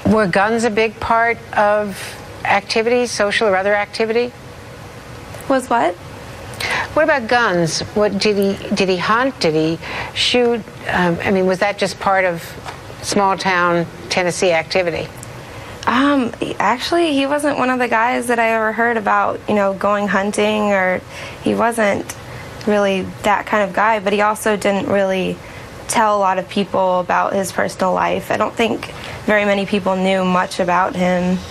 Were guns a big part of activity, social or other activity? Was what? What about guns? What did he hunt? Did he shoot? I mean, was that just part of small town Tennessee activity? Actually, he wasn't one of the guys that I ever heard about, going hunting, or he wasn't really that kind of guy, but he also didn't really tell a lot of people about his personal life. I don't think very many people knew much about him.